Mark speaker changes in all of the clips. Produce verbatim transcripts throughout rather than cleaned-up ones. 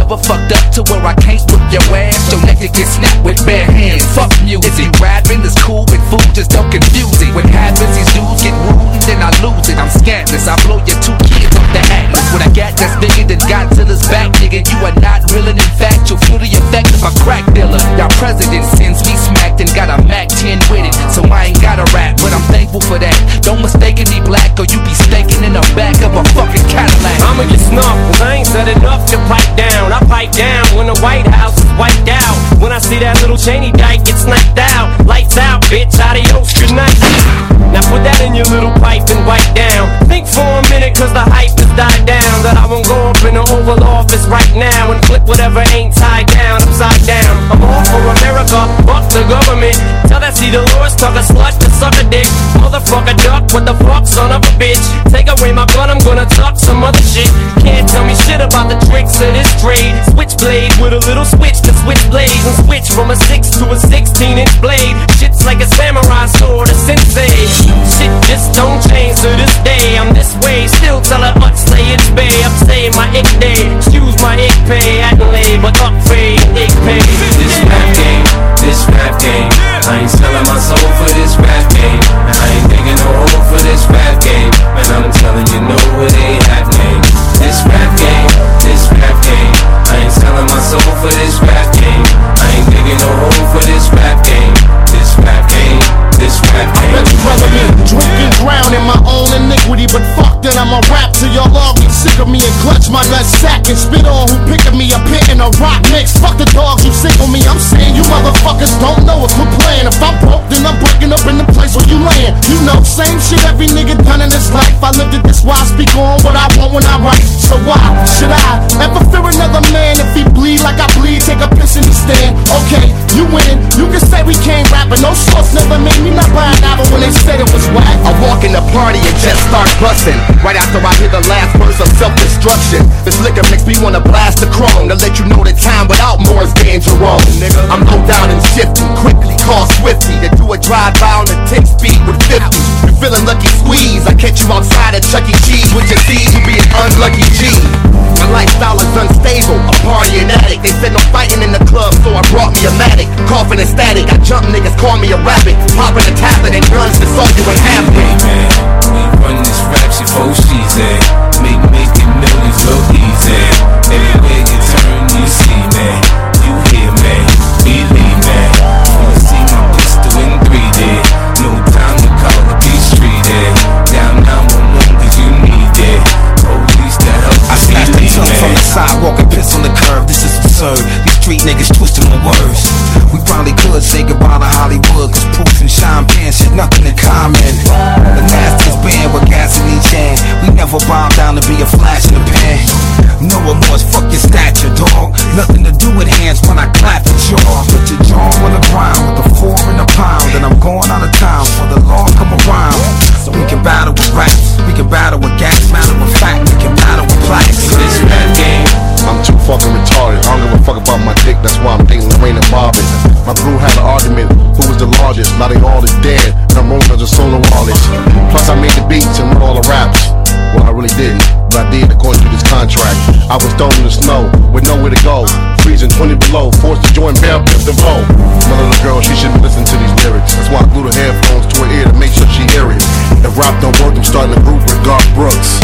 Speaker 1: ever fucked up to where I can't whip your ass? Your neck can get snapped with bare hands. Fuck music. Is he rapping? It's cool with food, just don't confuse it. What happens, these dudes get rude and then I lose it. I'm scantless, I blow your two kids off the atlas. What I got that's bigger than Godzilla's back, nigga. You are not real and in fact, you'll feel the effect of a crack dealer. Y'all president sends me smacked and got a Mac ten with it, so I ain't gotta rap, but I'm thankful for that. Don't mistaken me black or you be staking in the back of a fucking Cadillac.
Speaker 2: I'ma get snuffed, cause I ain't said enough to pipe down. I pipe down when the White House is wiped out. When I see that little Cheney dyke get sniped out. Lights out, bitch, adios, good night. Now put that in your little pipe and wipe down. Think for a minute cause the hype has died down. That I won't go up in the Oval Office right now and flip whatever ain't tied down upside down. I'm all for America, fuck the government. Tell that see Dolores tuck a slut to suck a dick. Motherfucker duck, what the fuck, son of a bitch. Take away my gun, I'm gonna talk some other shit. Can't tell me shit about the tricks of this trade. Switchblade with a little switch to switch blades and switch from a six to a sixteen inch blade. Shit's like a samurai sword, a sensei. Shit just don't change to this day. I'm this way, still tell her up, slay it's bay. Up say my ick day, excuse my ick pay. Adelaide, but up fade, ick pay.
Speaker 3: This rap game, this rap game. I ain't selling my soul for this rap game. And I ain't digging no hole for this rap game. And I'm telling you, no, it ain't happening. This rap game, this rap game. I ain't selling my soul for this rap game. I ain't digging no hole for this rap game. This rap game, this rap game.
Speaker 4: I bet you rather me drink and drown in my own iniquity, but fuck that I'ma rap till y'all all get sick of me and clutch my nut sack and spit on who pickin' me a pit in a rock mix. Fuck the dogs who sick on me, I'm saying you motherfuckers don't know it, quit playing. If I'm broke, then I'm breaking up in the place where you layin'. You know, same shit every nigga done in this life. I lived it this why I speak on what I want when I write. So why should I ever fear another man? If he bleed like I bleed, take a piss and he stand. Okay, you win, you can say we can't rap, but no source never made me not buy an album when they said it was whack.
Speaker 5: I walk in the party and just start bustin'. Right after I hear the last verse of self-destruction. This liquor makes me wanna blast the chrome to let you know that time without more is dangerous. I'm low down and shifty, quickly call Swifty to do a drive-by on the ten speed with fifty. You feeling lucky squeeze? I catch you outside at Chuck E. Cheese with your C's, you be an unlucky G. My lifestyle is unstable, a party and addict. They said no fighting in the club, so I brought me a Matic. Coughing and static, I jump niggas, call me a rabbit. Popping a tablet and guns to solve you in half.
Speaker 3: Hey man, we run this rap shit for she's at. Make making millions look easy. Everywhere you turn, you see man. You hear man, believe man. Wanna see my pistol in three D. No time to call up these street head. Down nine one one cause you need that. Police to help
Speaker 6: I snatched the tongue from the sidewalk and piss on the curb. This is absurd. These street niggas twisting my words. We probably could say goodbye to Hollywood, cause Proof and Sean Penn shit nothing in common. The nastiest band with gas in each hand. We never bow down to be a flash in the pan. No remorse, fuck your stature, dog. Nothing to do with hands when I clap the jaw. Put your jaw on the ground with a four and a pound. And I'm going out of town for the law come around. So we can battle with raps, we can battle with gas, matter with fact, we can battle with plaques.
Speaker 3: this rap game.
Speaker 7: I'm too fucking retarded. I don't give a fuck about my dick, that's why I'm dating Lorraine and Marvin. My crew had an argument, who was the largest? Now they all is dead, and I'm rolling as a solo artist. Plus I made the beats and wrote all the raps. Well, I really didn't, but I did according to this contract. I was thrown in the snow with nowhere to go, freezing twenty below, forced to join Bell Pip the Vogue. My little girl, she shouldn't listen to these lyrics. That's why I glue the headphones to her ear to make sure she hear it. If rap don't work, I'm starting a group with Garth Brooks.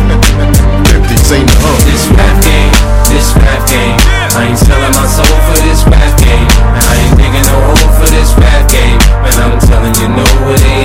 Speaker 7: fifty, sing the hook.
Speaker 3: This rap game, this rap game. I ain't selling my soul for this rap game. And I ain't digging no hole for this rap game. And I'm telling you, no, it ain't